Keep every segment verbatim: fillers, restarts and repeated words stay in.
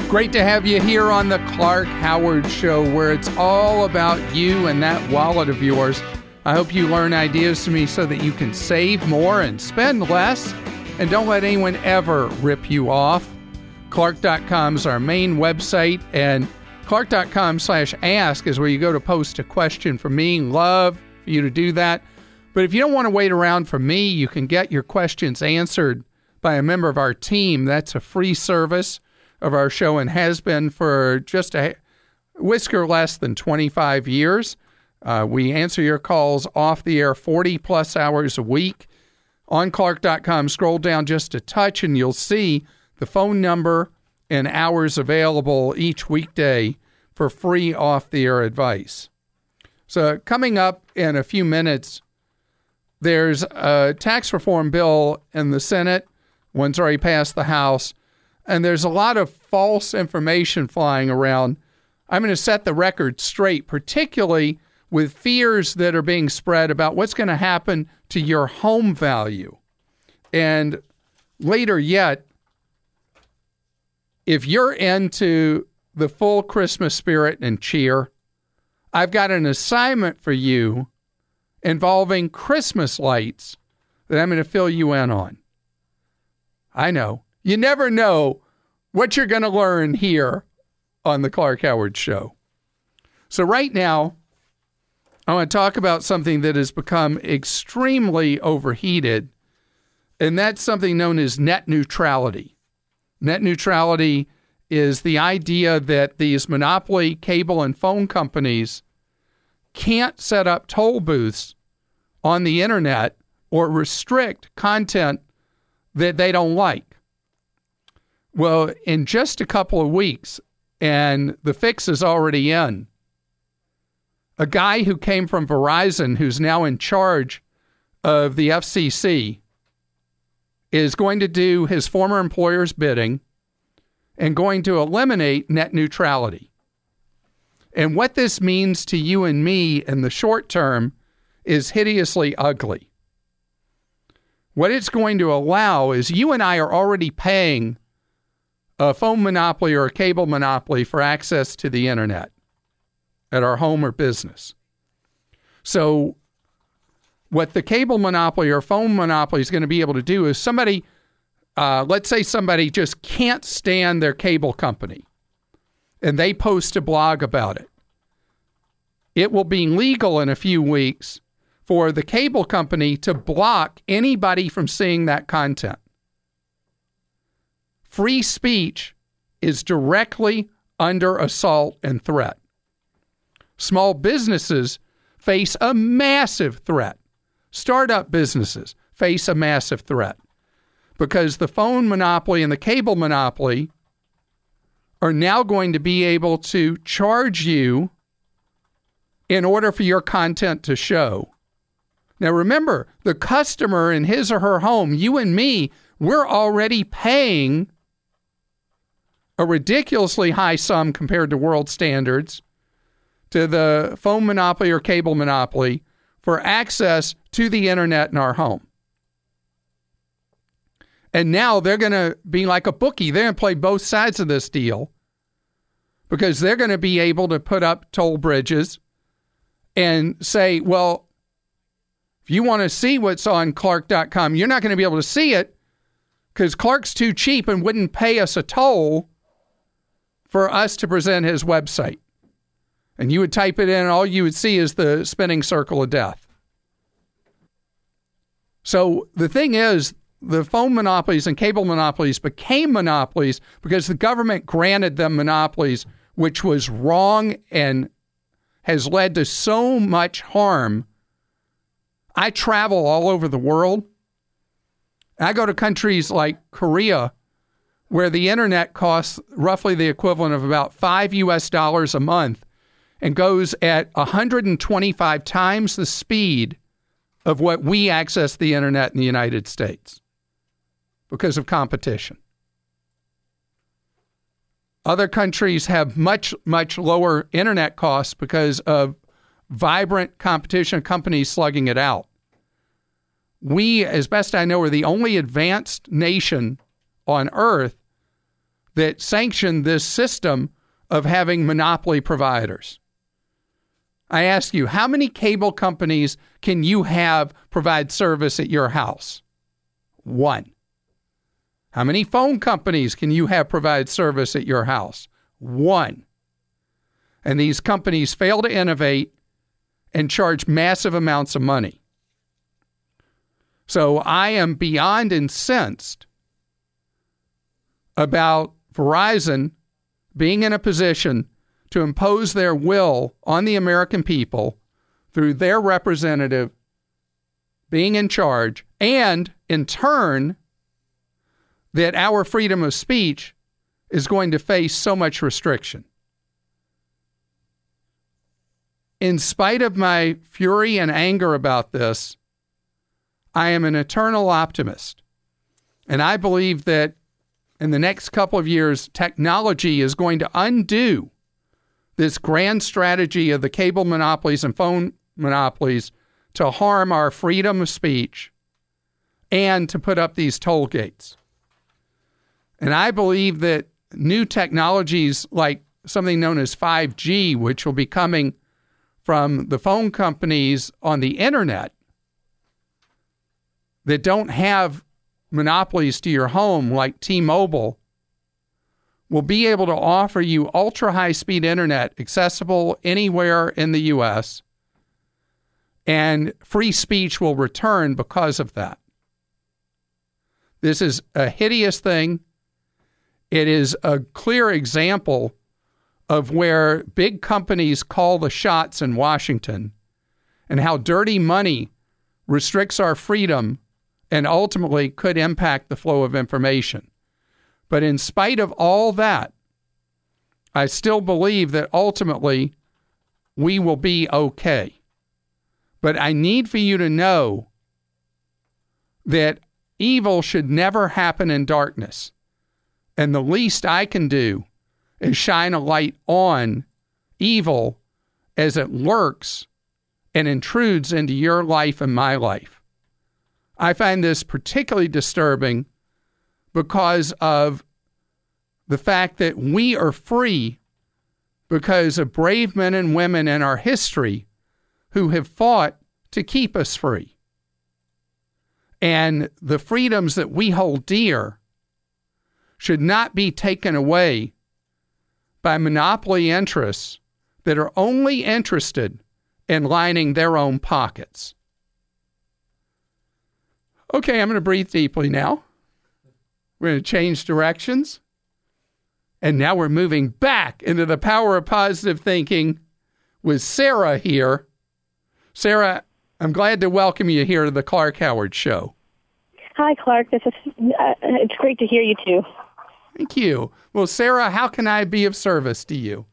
Great to have you here on the Clark Howard Show, where it's all about you and that wallet of yours. I hope you learn ideas from me so that you can save more and spend less, and don't let anyone ever rip you off. Clark dot com is our main website, and Clark dot com slash ask is where you go to post a question for me. Love for you to do that. But if you don't want to wait around for me, you can get your questions answered by a member of our team. That's a free service of our show and has been for just a whisker less than twenty-five years. Uh, we answer your calls off the air forty plus hours a week. On Clark dot com, scroll down just a touch and you'll see the phone number and hours available each weekday for free off-the-air advice. So coming up in a few minutes, there's a tax reform bill in the Senate. One's already passed the House. And there's a lot of false information flying around. I'm going to set the record straight, particularly with fears that are being spread about what's going to happen to your home value. And later yet, if you're into the full Christmas spirit and cheer, I've got an assignment for you involving Christmas lights that I'm going to fill you in on. I know. You never know what you're going to learn here on the Clark Howard Show. So right now, I want to talk about something that has become extremely overheated, and that's something known as net neutrality. Net neutrality is the idea that these monopoly cable and phone companies can't set up toll booths on the internet or restrict content that they don't like. Well, in just a couple of weeks, and the fix is already in, a guy who came from Verizon, who's now in charge of the F C C, is going to do his former employer's bidding and going to eliminate net neutrality. And what this means to you and me in the short term is hideously ugly. What it's going to allow is you and I are already paying a phone monopoly or a cable monopoly for access to the internet at our home or business. So what the cable monopoly or phone monopoly is going to be able to do is somebody, uh, let's say somebody just can't stand their cable company and they post a blog about it. It will be legal in a few weeks for the cable company to block anybody from seeing that content. Free speech is directly under assault and threat. Small businesses face a massive threat. Startup businesses face a massive threat because the phone monopoly and the cable monopoly are now going to be able to charge you in order for your content to show. Now remember, the customer in his or her home, you and me, we're already paying a ridiculously high sum compared to world standards to the phone monopoly or cable monopoly for access to the internet in our home. And now they're going to be like a bookie. They're going to play both sides of this deal because they're going to be able to put up toll bridges and say, well, if you want to see what's on Clark dot com, you're not going to be able to see it because Clark's too cheap and wouldn't pay us a toll for us to present his website. And you would type it in and all you would see is the spinning circle of death. So the thing is, the phone monopolies and cable monopolies became monopolies because the government granted them monopolies, which was wrong and has led to so much harm. I travel all over the world. I go to countries like Korea, where the internet costs roughly the equivalent of about five U S dollars a month and goes at one hundred twenty-five times the speed of what we access the internet in the United States because of competition. Other countries have much, much lower internet costs because of vibrant competition, companies slugging it out. We, as best I know, are the only advanced nation on earth that sanction this system of having monopoly providers. I ask you, how many cable companies can you have provide service at your house? One. How many phone companies can you have provide service at your house? One. And these companies fail to innovate and charge massive amounts of money. So I am beyond incensed about Verizon being in a position to impose their will on the American people through their representative being in charge, and in turn, that our freedom of speech is going to face so much restriction. In spite of my fury and anger about this, I am an eternal optimist. And I believe that in the next couple of years, technology is going to undo this grand strategy of the cable monopolies and phone monopolies to harm our freedom of speech and to put up these toll gates. And I believe that new technologies like something known as five G, which will be coming from the phone companies on the internet that don't have monopolies to your home like T-Mobile, will be able to offer you ultra-high-speed internet accessible anywhere in the U S, and free speech will return because of that. This is a hideous thing. It is a clear example of where big companies call the shots in Washington and how dirty money restricts our freedom and ultimately could impact the flow of information. But in spite of all that, I still believe that ultimately we will be okay. But I need for you to know that evil should never happen in darkness. And the least I can do is shine a light on evil as it lurks and intrudes into your life and my life. I find this particularly disturbing because of the fact that we are free because of brave men and women in our history who have fought to keep us free. And the freedoms that we hold dear should not be taken away by monopoly interests that are only interested in lining their own pockets. Okay, I'm going to breathe deeply now. We're going to change directions. And now we're moving back into the power of positive thinking with Sarah here. Sarah, I'm glad to welcome you here to the Clark Howard Show. Hi, Clark. This is uh, it's great to hear you too. Thank you. Well, Sarah, how can I be of service to you?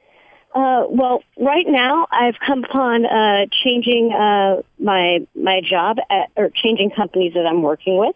Uh, well, right now I've come upon uh, changing uh, my my job at, or changing companies that I'm working with.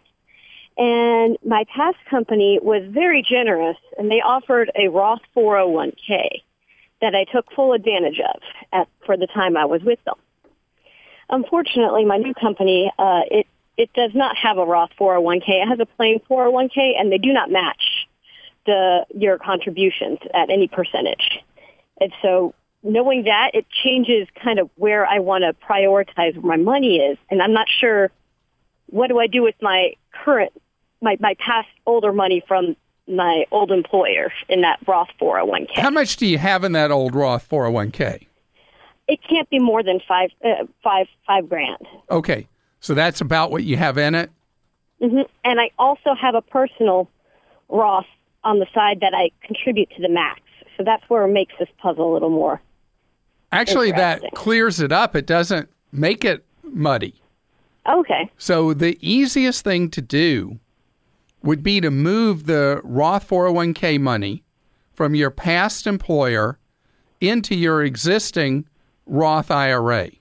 And my past company was very generous, and they offered a Roth four oh one k that I took full advantage of at, for the time I was with them. Unfortunately, my new company, uh, it, it does not have a Roth four oh one k. It has a plain four oh one k, and they do not match the your contributions at any percentage. And so knowing that, it changes kind of where I want to prioritize where my money is, and I'm not sure what do I do with my current My, my past older money from my old employer in that Roth four oh one k. How much do you have in that old Roth four oh one k? It can't be more than five, uh, five, five grand. Okay, so that's about what you have in it? Mm-hmm. And I also have a personal Roth on the side that I contribute to the max. So that's where it makes this puzzle a little more Actually, that clears it up. It doesn't make it muddy. Okay. So the easiest thing to do would be to move the Roth four oh one k money from your past employer into your existing Roth I R A.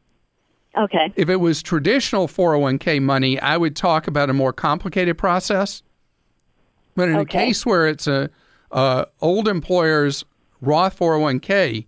Okay. If it was traditional four oh one k money, I would talk about a more complicated process. But in Okay. a case where it's a, a old employer's Roth four oh one k,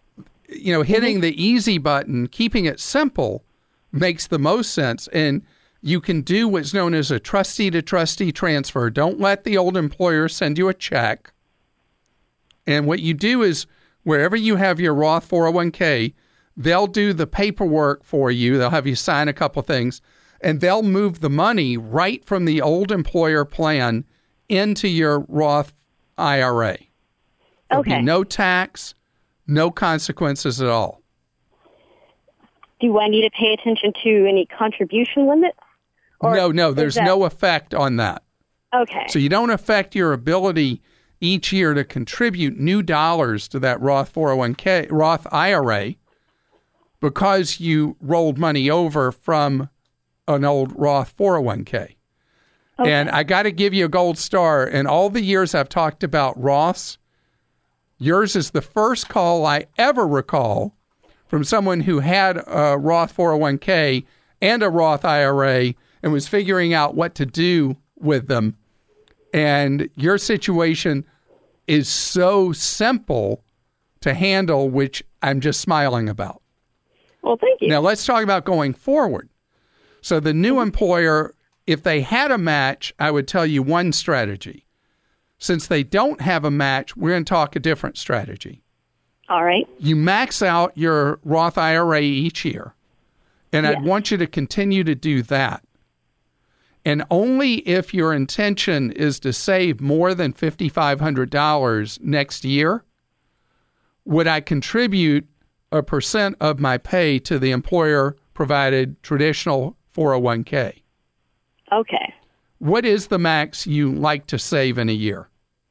you know, hitting mm-hmm. the easy button, keeping it simple, makes the most sense. And you can do what's known as a trustee-to-trustee transfer. Don't let the old employer send you a check. And what you do is, wherever you have your Roth four oh one k, they'll do the paperwork for you. They'll have you sign a couple things, and they'll move the money right from the old employer plan into your Roth I R A. There'll Okay. be no tax, no consequences at all. Do I need to pay attention to any contribution limits? Or No, no, is there's that- no effect on that. Okay. So you don't affect your ability each year to contribute new dollars to that Roth four oh one k, Roth I R A, because you rolled money over from an old Roth four oh one k. Okay. And I got to give you a gold star. In all the years I've talked about Roths, yours is the first call I ever recall from someone who had a Roth four oh one k and a Roth I R A and was figuring out what to do with them. And your situation is so simple to handle, which I'm just smiling about. Well, thank you. Now, let's talk about going forward. So the new employer, if they had a match, I would tell you one strategy. Since they don't have a match, we're going to talk a different strategy. All right. You max out your Roth I R A each year, and Yes. I'd want you to continue to do that. And only if your intention is to save more than five thousand five hundred dollars next year would I contribute a percent of my pay to the employer-provided traditional four oh one k. Okay. What is the max you like to save in a year?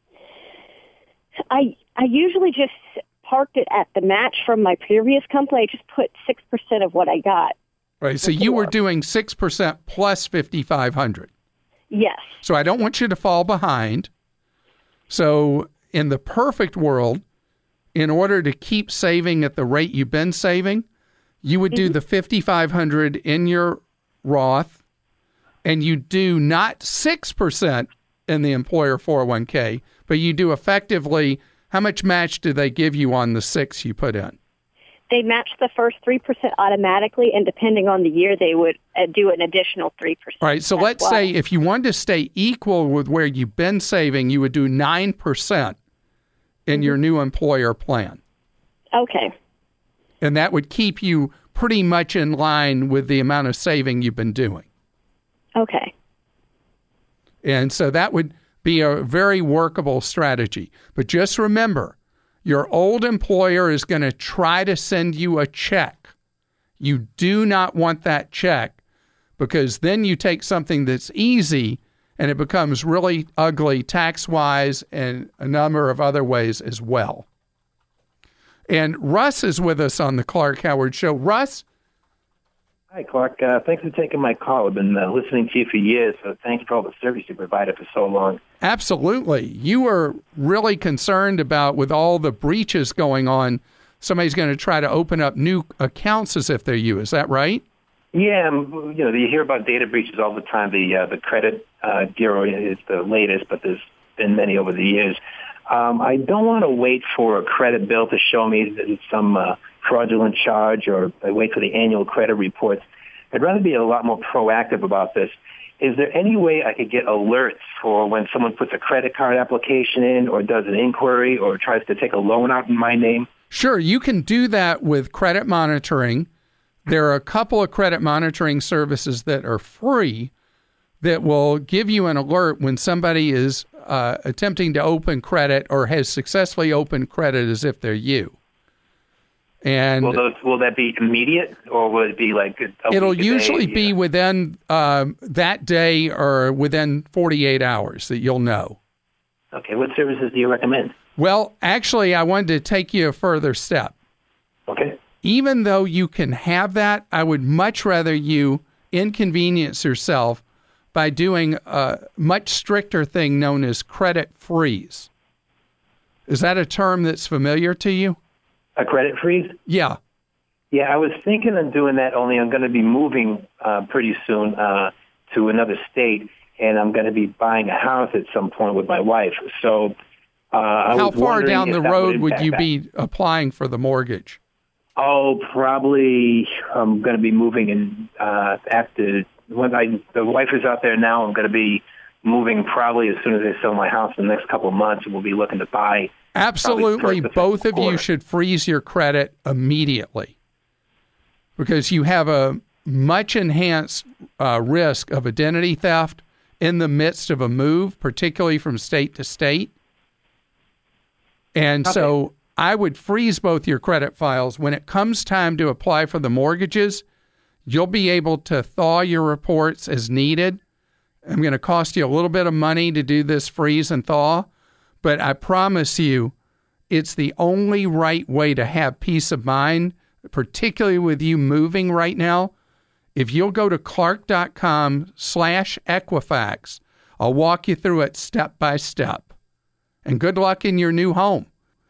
I I usually just parked it at the match from my previous company. I just put six percent of what I got. Right. So you were Before. doing six percent plus five thousand five hundred dollars. Yes. So I don't want you to fall behind. So in the perfect world, in order to keep saving at the rate you've been saving, you would do the five thousand five hundred dollars in your Roth, and you do not six percent in the employer four oh one k, but you do effectively, how much match do they give you on the six you put in? They match the first three percent automatically, and depending on the year, they would uh, do an additional three percent. All right, so as let's well. say if you wanted to stay equal with where you've been saving, you would do nine percent in your new employer plan. Okay. And that would keep you pretty much in line with the amount of saving you've been doing. Okay. And so that would be a very workable strategy. But just remember, your old employer is going to try to send you a check. You do not want that check, because then you take something that's easy and it becomes really ugly tax-wise and a number of other ways as well. And Russ is with us on the Clark Howard Show. Russ? Hi, Clark. Uh, thanks for taking my call. I've been uh, listening to you for years, so thanks for all the service you provided for so long. Absolutely. You were really concerned about, with all the breaches going on, somebody's going to try to open up new accounts as if they're you. Is that right? Yeah, um, you know, you hear about data breaches all the time. The uh, the credit uh, bureau is the latest, but there's been many over the years. Um, I don't want to wait for a credit bill to show me that it's some uh, fraudulent charge, or I wait for the annual credit reports. I'd rather be a lot more proactive about this. Is there any way I could get alerts for when someone puts a credit card application in, or does an inquiry, or tries to take a loan out in my name? Sure, you can do that with credit monitoring. There are a couple of credit monitoring services that are free that will give you an alert when somebody is uh, attempting to open credit or has successfully opened credit as if they're you. And Will those, will that be immediate, or will it be like a, a it'll week, a usually day? be Yeah. within um, that day or within forty-eight hours that you'll know. Okay, what services do you recommend? Well, actually, I wanted to take you a further step. Okay. Even though you can have that, I would much rather you inconvenience yourself by doing a much stricter thing known as credit freeze. Is that a term that's familiar to you? A credit freeze? Yeah. Yeah, I was thinking of doing that, only I'm going to be moving uh, pretty soon uh, to another state, and I'm going to be buying a house at some point with my wife. So uh, I How was far wondering down if the that road would impact you that. be applying for the mortgage? Oh, probably I'm going to be moving in uh, after when I, the wife is out there now, I'm going to be moving probably as soon as I sell my house in the next couple of months, and we'll be looking to buy. Absolutely. Both of you should freeze your credit immediately because you have a much enhanced uh, risk of identity theft in the midst of a move, particularly from state to state. And okay. so I would freeze both your credit files. When it comes time to apply for the mortgages, you'll be able to thaw your reports as needed. I'm going to cost you a little bit of money to do this freeze and thaw, but I promise you it's the only right way to have peace of mind, particularly with you moving right now. If you'll go to clark.com slash Equifax, I'll walk you through it step by step. And good luck in your new home.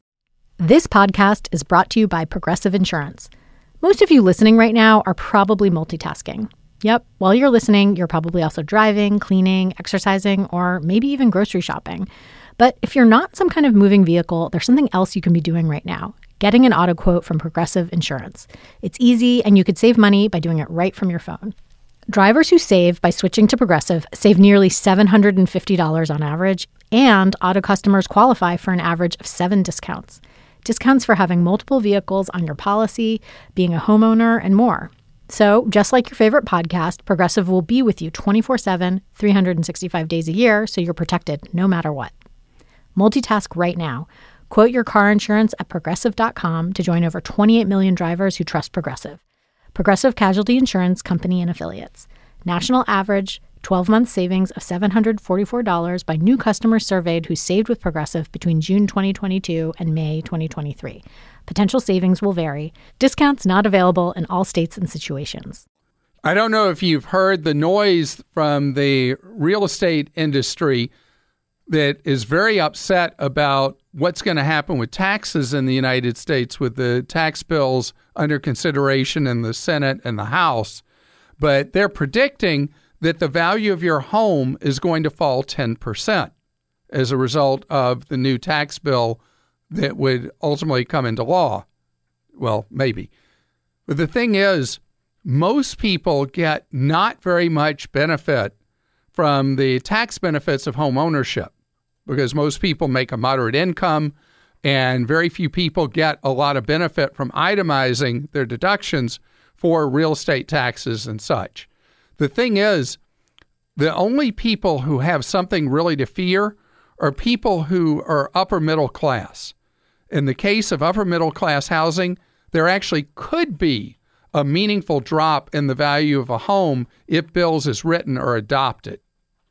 This podcast is brought to you by Progressive Insurance. Most of you listening right now are probably multitasking. Yep, while you're listening, you're probably also driving, cleaning, exercising, or maybe even grocery shopping. But if you're not some kind of moving vehicle, there's something else you can be doing right now. Getting an auto quote from Progressive Insurance. It's easy, and you could save money by doing it right from your phone. Drivers who save by switching to Progressive save nearly seven hundred fifty dollars on average, and auto customers qualify for an average of seven discounts. Discounts for having multiple vehicles on your policy, being a homeowner, and more. So, just like your favorite podcast, Progressive will be with you twenty-four seven, three hundred sixty-five days a year, so you're protected no matter what. Multitask right now. Quote your car insurance at Progressive dot com to join over twenty-eight million drivers who trust Progressive. Progressive Casualty Insurance Company and Affiliates. National average twelve-month savings of seven hundred forty-four dollars by new customers surveyed who saved with Progressive between June twenty twenty-two and May twenty twenty-three. Potential savings will vary. Discounts not available in all states and situations. I don't know if you've heard the noise from the real estate industry that is very upset about what's going to happen with taxes in the United States with the tax bills under consideration in the Senate and the House. But they're predicting that the value of your home is going to fall ten percent as a result of the new tax bill that would ultimately come into law. Well, maybe. But the thing is, most people get not very much benefit from the tax benefits of home ownership because most people make a moderate income and very few people get a lot of benefit from itemizing their deductions for real estate taxes and such. The thing is, the only people who have something really to fear are people who are upper middle class. In the case of upper middle class housing, there actually could be a meaningful drop in the value of a home if bills is written or adopted.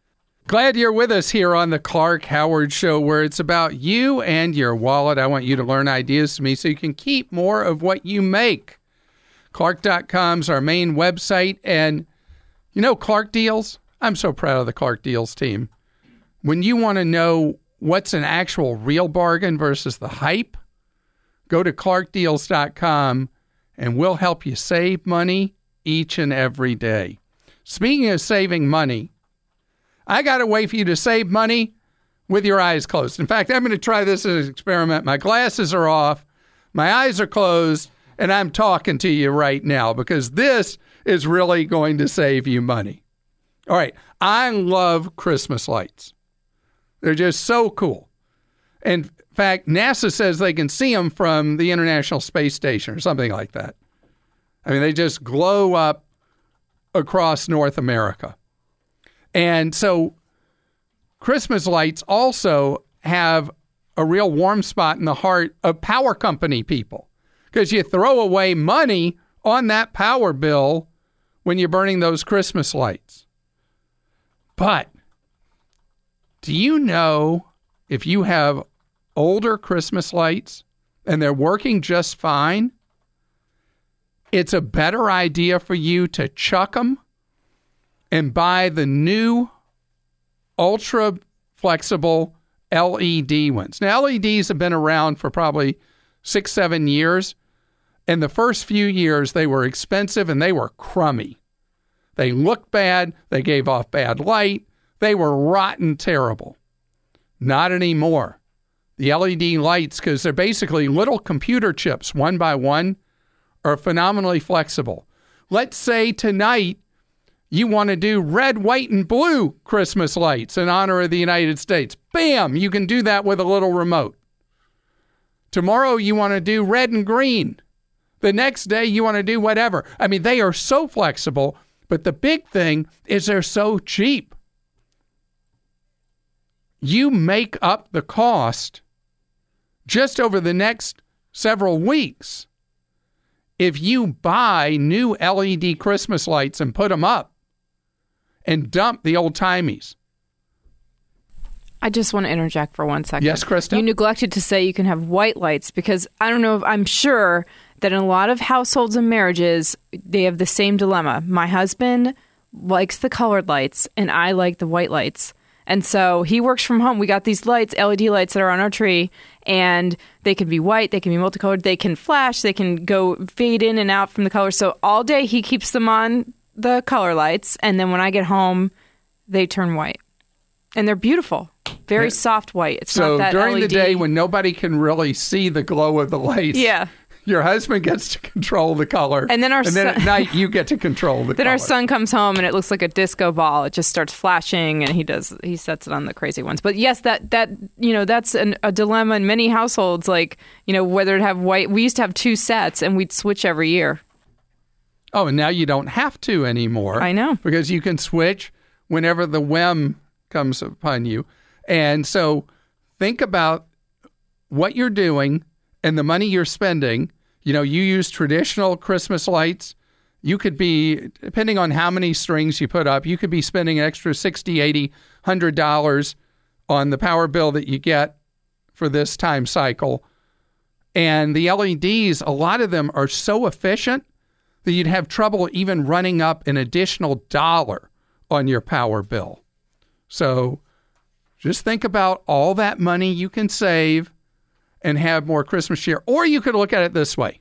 Glad you're with us here on the Clark Howard Show, where it's about you and your wallet. I want you to learn ideas from me so you can keep more of what you make. Clark dot com is our main website. And you know Clark Deals? I'm so proud of the Clark Deals team. When you want to know what's an actual real bargain versus the hype, go to clark deals dot com and we'll help you save money each and every day. Speaking of saving money, I got a way for you to save money with your eyes closed. In fact, I'm going to try this as an experiment. My glasses are off, my eyes are closed, and I'm talking to you right now because this is really going to save you money. All right, I love Christmas lights. They're just so cool. In fact, NASA says they can see them from the International Space Station or something like that. I mean, they just glow up across North America. And so Christmas lights also have a real warm spot in the heart of power company people because you throw away money on that power bill when you're burning those Christmas lights. But do you know if you have older Christmas lights and they're working just fine, it's a better idea for you to chuck them and buy the new ultra flexible L E D ones. Now, L E Ds have been around for probably six, seven years. And the first few years, they were expensive and they were crummy. They looked bad. They gave off bad light. They were rotten terrible. Not anymore. The L E D lights, because they're basically little computer chips, one by one, are phenomenally flexible. Let's say tonight you want to do red, white, and blue Christmas lights in honor of the United States. Bam! You can do that with a little remote. Tomorrow you want to do red and green. The next day you want to do whatever. I mean, they are so flexible, but the big thing is they're so cheap. You make up the cost just over the next several weeks. If you buy new L E D Christmas lights and put them up and dump the old-timies. I just want to interject for one second. Yes, Krista? You neglected to say you can have white lights because I don't know if I'm sure that in a lot of households and marriages, they have the same dilemma. My husband likes the colored lights and I like the white lights. And so he works from home. We got these lights, L E D lights that are on our tree, and they can be white, they can be multicolored, they can flash, they can go fade in and out from the colors. So all day he keeps them on the color lights, and then when I get home, they turn white. And they're beautiful. Very yeah. soft white. It's so not that during L E D. the day when nobody can really see the glow of the lights, yeah. your husband gets to control the color. And then our and then son, at night you get to control the then color. Our son comes home and it looks like a disco ball. It just starts flashing and he does he sets it on the crazy ones. But yes, that that you know, that's an, a dilemma in many households, like, you know, whether to have white. We used to have two sets and we'd switch every year. Oh, and now you don't have to anymore. I know. Because you can switch whenever the whim comes upon you. And so think about what you're doing and the money you're spending. You know, you use traditional Christmas lights. You could be, depending on how many strings you put up, you could be spending an extra sixty, eighty, one hundred dollars on the power bill that you get for this time cycle. And the L E Ds, a lot of them are so efficient that you'd have trouble even running up an additional dollar on your power bill. So just think about all that money you can save and have more Christmas cheer. Or you could look at it this way.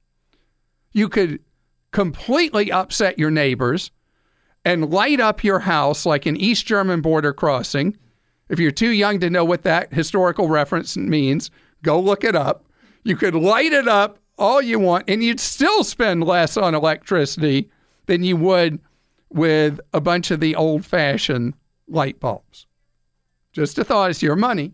You could completely upset your neighbors and light up your house like an East German border crossing. If you're too young to know what that historical reference means, go look it up. You could light it up all you want, and you'd still spend less on electricity than you would with a bunch of the old-fashioned light bulbs. Just a thought, it's your money.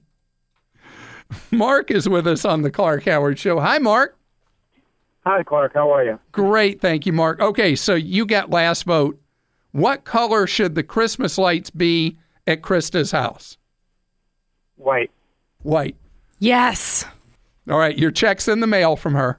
Mark is with us on the Clark Howard Show. Hi, Mark. Hi, Clark. How are you? Great. Thank you, Mark. Okay, so you got last vote. What color should the Christmas lights be at Krista's house? White. White. Yes. All right, your check's in the mail from her.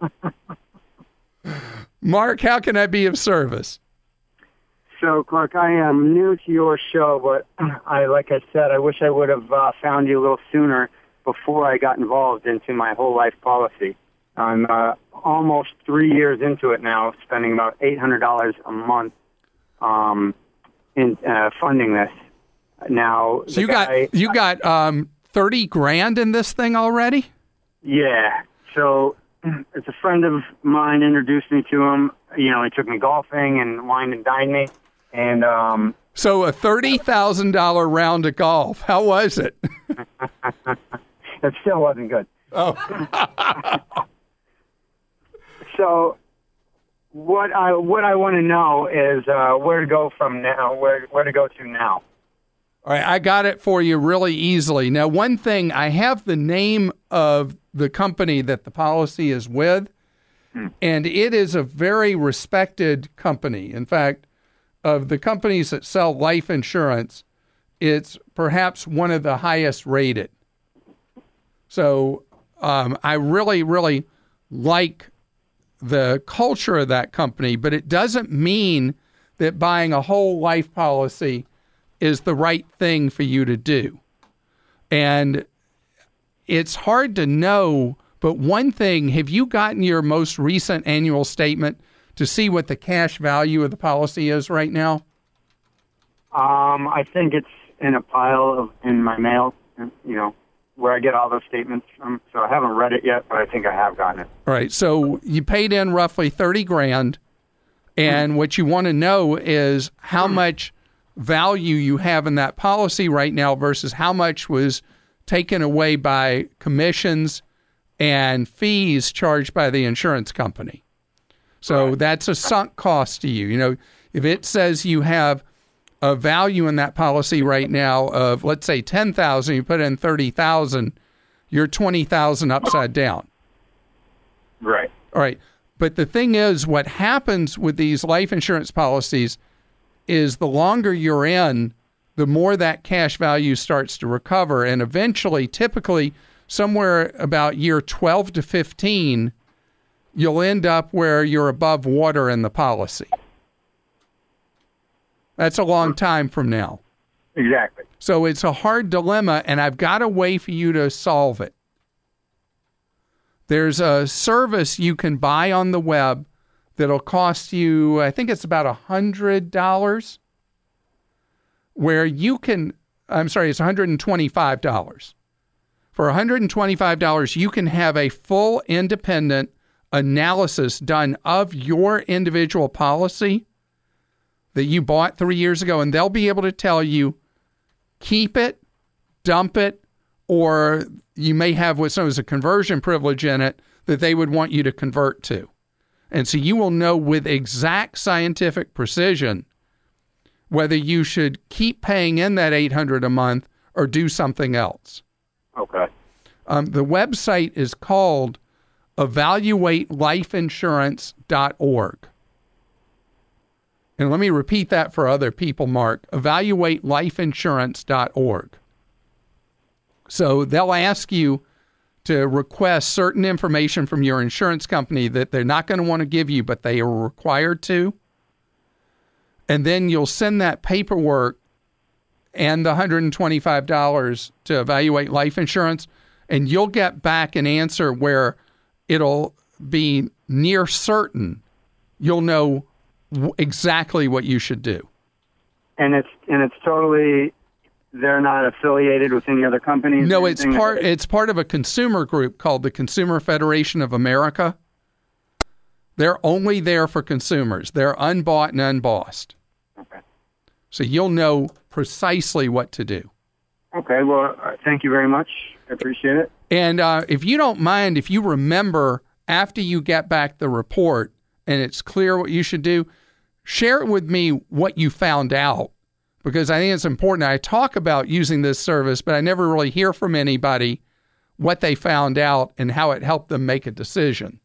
Mark, how can I be of service? So, Clark, I am new to your show, but I, like I said, I wish I would have uh, found you a little sooner before I got involved into my whole life policy. I'm uh, almost three years into it now, spending about eight hundred dollars a month um, in uh, funding this. Now, so you guy, got you got um, thirty grand in this thing already? Yeah. So it's a friend of mine introduced me to him. You know, he took me golfing and wined and dined me. And um, so a thirty thousand dollars round of golf. How was it? It still wasn't good. Oh. So what I what I want to know is uh, where to go from now, where where to go to now. All right, I got it for you really easily. Now, one thing, I have the name of the company that the policy is with, hmm. and it is a very respected company. In fact, of the companies that sell life insurance, it's perhaps one of the highest rated. So um, I really, really like the culture of that company, but it doesn't mean that buying a whole life policy is the right thing for you to do. And it's hard to know, but one thing, have you gotten your most recent annual statement to see what the cash value of the policy is right now? Um, I think it's in a pile of in my mail, you know, where I get all those statements from. So I haven't read it yet, but I think I have gotten it. All right. So you paid in roughly thirty grand. And what you want to know is how much value you have in that policy right now versus how much was taken away by commissions and fees charged by the insurance company. So right. That's a sunk cost to you. You know, If it says you have a value in that policy right now of, let's say, ten thousand dollars, you put in thirty thousand dollars, you're twenty thousand dollars upside down. Right. All right. But the thing is, what happens with these life insurance policies is the longer you're in, the more that cash value starts to recover. And eventually, typically, somewhere about year twelve to fifteen, you'll end up where you're above water in the policy. That's a long time from now. Exactly. So it's a hard dilemma, and I've got a way for you to solve it. There's a service you can buy on the web that'll cost you, I think it's about one hundred dollars, where you can, I'm sorry, it's one hundred twenty-five dollars. For one hundred twenty-five dollars, you can have a full independent analysis done of your individual policy that you bought three years ago, and they'll be able to tell you, keep it, dump it, or you may have what's known as a conversion privilege in it that they would want you to convert to. And so you will know with exact scientific precision whether you should keep paying in that eight hundred dollars a month or do something else. Okay. Um, the website is called evaluate life insurance dot org. And let me repeat that for other people, Mark. evaluate life insurance dot org. So they'll ask you to request certain information from your insurance company that they're not going to want to give you, but they are required to. And then you'll send that paperwork and the one hundred twenty-five dollars to Evaluate Life Insurance, and you'll get back an answer where it'll be near certain you'll know w- exactly what you should do. And it's and it's totally, they're not affiliated with any other companies? No, it's part it's part of a consumer group called the Consumer Federation of America. They're only there for consumers. They're unbought and unbossed. Okay. So you'll know precisely what to do. Okay, well, uh, thank you very much. I appreciate it. And uh, if you don't mind, if you remember after you get back the report and it's clear what you should do, share it with me what you found out, because I think it's important. I talk about using this service, but I never really hear from anybody what they found out and how it helped them make a decision.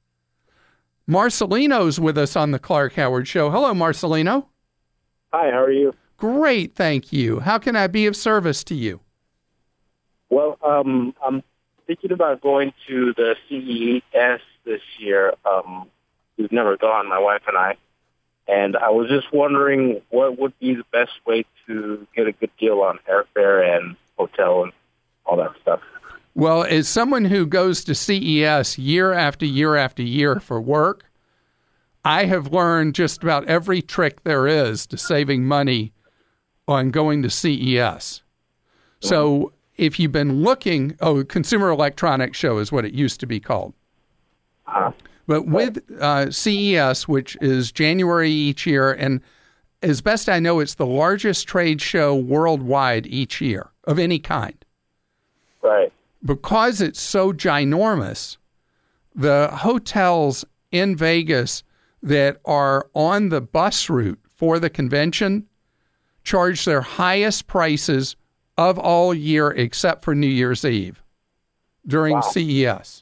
Marcelino's with us on the Clark Howard Show. Hello, Marcelino. Hi, how are you? Great, thank you. How can I be of service to you? Well, um, I'm thinking about going to the C E S this year. Um, we've never gone, my wife and I. And I was just wondering what would be the best way to get a good deal on airfare and hotel and all that stuff. Well, as someone who goes to C E S year after year after year for work, I have learned just about every trick there is to saving money on going to C E S. So if you've been looking, oh, Consumer Electronics Show is what it used to be called. Uh-huh. But with uh, C E S, which is January each year, and as best I know, it's the largest trade show worldwide each year of any kind. Right. Because it's so ginormous, the hotels in Vegas that are on the bus route for the convention charge their highest prices of all year except for New Year's Eve during wow. C E S.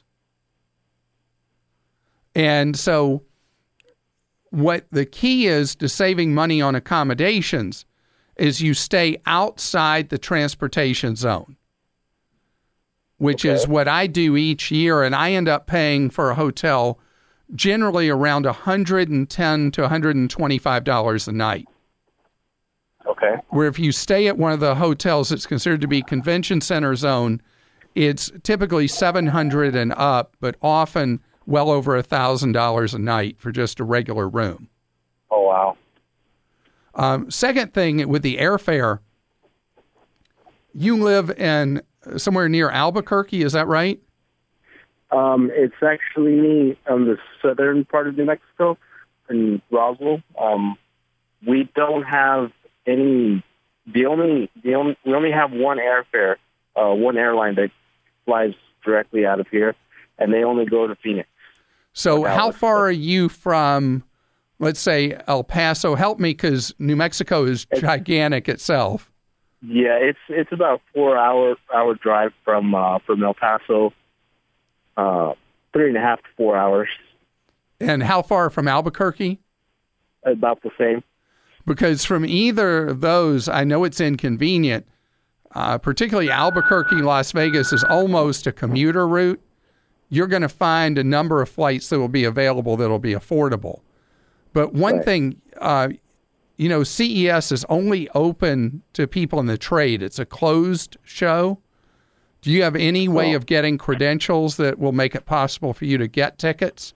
And so what the key is to saving money on accommodations is you stay outside the transportation zone, which okay. is what I do each year, and I end up paying for a hotel generally around one hundred ten dollars to one hundred twenty-five dollars a night. Okay. Where if you stay at one of the hotels that's considered to be convention center zone, it's typically seven hundred dollars and up, but often well over one thousand dollars a night for just a regular room. Oh, wow. Um, second thing with the airfare, you live in somewhere near Albuquerque, is that right? Um, it's actually on the southern part of New Mexico, in Roswell. Um, we don't have any. The only, the only, we only have one airfare, uh, one airline that flies directly out of here, and they only go to Phoenix. So, how far are you from let's say El Paso? Help me, because New Mexico is gigantic itself. Yeah, it's it's about four hour hour drive from uh, from El Paso. Uh, three and a half to four hours. And how far from Albuquerque? About the same. Because from either of those, I know it's inconvenient. Uh, particularly Albuquerque, Las Vegas is almost a commuter route. You're going to find a number of flights that will be available that will be affordable. But one Right. thing, uh, you know, C E S is only open to people in the trade. It's a closed show. Do you have any way Oh. of getting credentials that will make it possible for you to get tickets?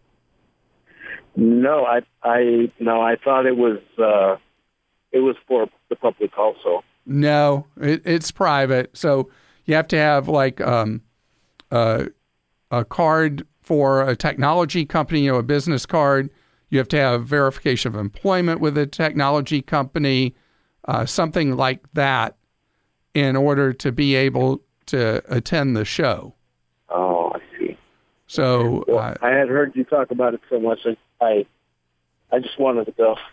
No, I I no, I thought it was uh, it was for the public also. No, it, it's private. So you have to have like um, uh, a card for a technology company, you know, a business card. You have to have verification of employment with a technology company, uh, something like that, in order to be able to attend the show. Oh, I see. So Well, uh, I had heard you talk about it so much, I I, I just wanted to go.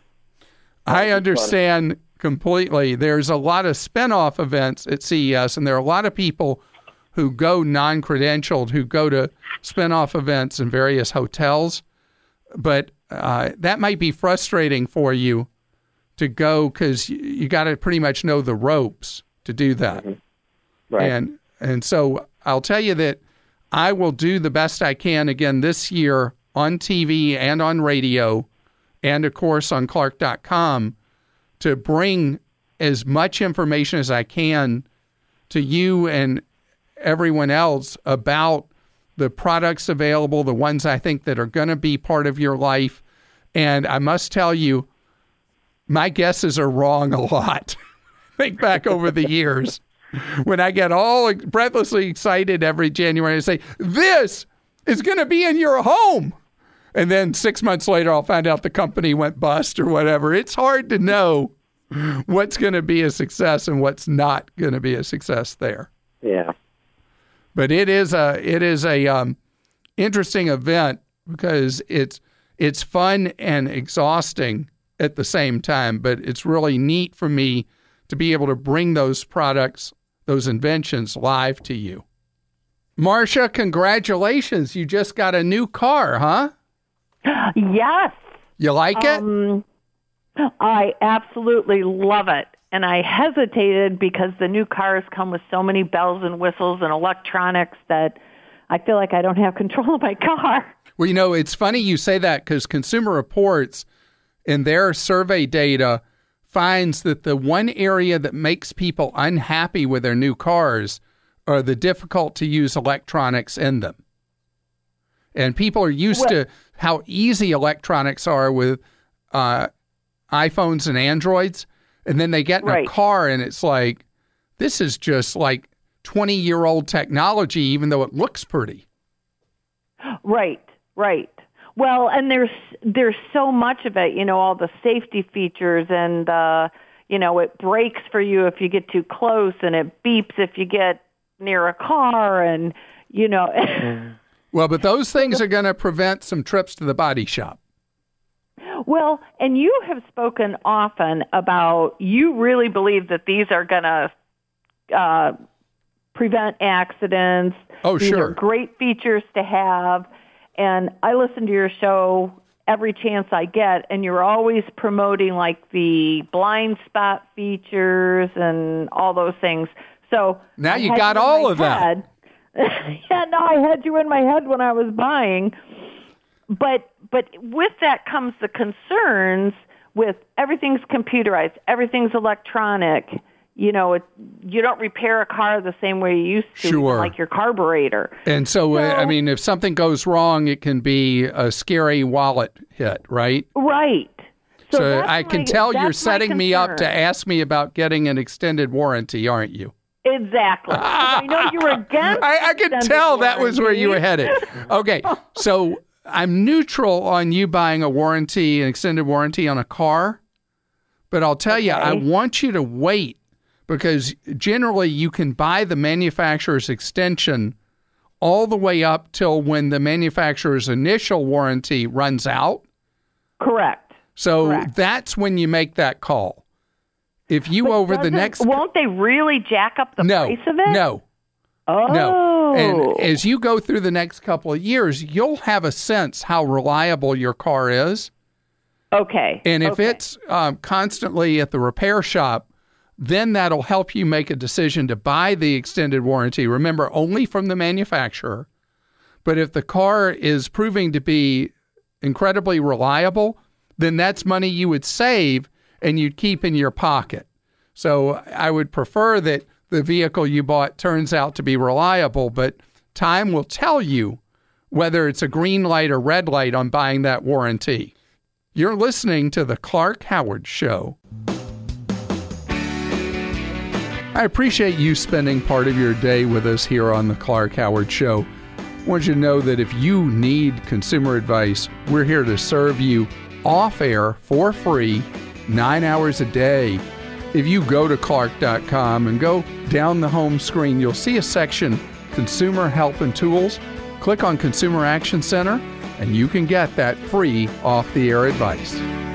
I understand completely. There's a lot of spin-off events at C E S, and there are a lot of people who go non-credentialed, who go to spin-off events in various hotels. But uh, that might be frustrating for you to go, because you, you got to pretty much know the ropes to do that. Mm-hmm. Right. And and so I'll tell you that I will do the best I can again this year on T V and on radio, and of course on Clark dot com, to bring as much information as I can to you and everyone else about the products available, the ones I think that are going to be part of your life. And I must tell you, my guesses are wrong a lot. Think back over the years when I get all breathlessly excited every January and say, this is going to be in your home. And then six months later, I'll find out the company went bust or whatever. It's hard to know what's going to be a success and what's not going to be a success there. Yeah. But it is a it is a um, interesting event, because it's it's fun and exhausting at the same time. But it's really neat for me to be able to bring those products, those inventions, live to you. Marcia, congratulations! You just got a new car, huh? Yes. You like it? Um, I absolutely love it. And I hesitated because the new cars come with so many bells and whistles and electronics that I feel like I don't have control of my car. Well, you know, it's funny you say that, because Consumer Reports, in their survey data, finds that the one area that makes people unhappy with their new cars are the difficult-to-use electronics in them. And people are used Well, to how easy electronics are with uh, iPhones and Androids, and then they get in Right. a car and it's like, this is just like twenty-year-old technology, even though it looks pretty. Right, right. Well, and there's there's so much of it, you know, all the safety features, and uh, you know, it brakes for you if you get too close, and it beeps if you get near a car, and you know. Well, but those things are going to prevent some trips to the body shop. Well, and you have spoken often about you really believe that these are going to uh, prevent accidents. Oh, These sure. are great features to have. And I listen to your show every chance I get, and you're always promoting like the blind spot features and all those things. So Now I you had got in all my of that. head- yeah, no, I had you in my head when I was buying. But but with that comes the concerns with everything's computerized, everything's electronic. You know, it, you don't repair a car the same way you used to, Sure. like your carburetor. And so, uh, I So- mean, if something goes wrong, it can be a scary wallet hit, right? Right. So, that's I can my- tell you're that's my setting me up to concern. ask me about getting an extended warranty, aren't you? Exactly. 'Cause I know you were against I, I could extended tell that was where you were warranty. headed. Okay, so I'm neutral on you buying a warranty, an extended warranty on a car, but I'll tell you, I Okay. want you to wait, because generally you can buy the manufacturer's extension all the way up till when the manufacturer's initial warranty runs out. Correct. So Correct. that's when you make that call. If you But over the doesn't- next won't they really jack up the no, price of it? No. Oh. No. And as you go through the next couple of years, you'll have a sense how reliable your car is. Okay. And if okay. it's um, constantly at the repair shop, then that'll help you make a decision to buy the extended warranty. Remember, only from the manufacturer. But if the car is proving to be incredibly reliable, then that's money you would save and you'd keep in your pocket. So I would prefer that the vehicle you bought turns out to be reliable, but time will tell you whether it's a green light or red light on buying that warranty. You're listening to The Clark Howard Show. I appreciate you spending part of your day with us here on The Clark Howard Show. I want you to know that if you need consumer advice, we're here to serve you off air for free, nine hours a day. If you go to clark dot com and go down the home screen, you'll see a section, Consumer Help and Tools. Click on Consumer Action Center, and you can get that free off-the-air advice.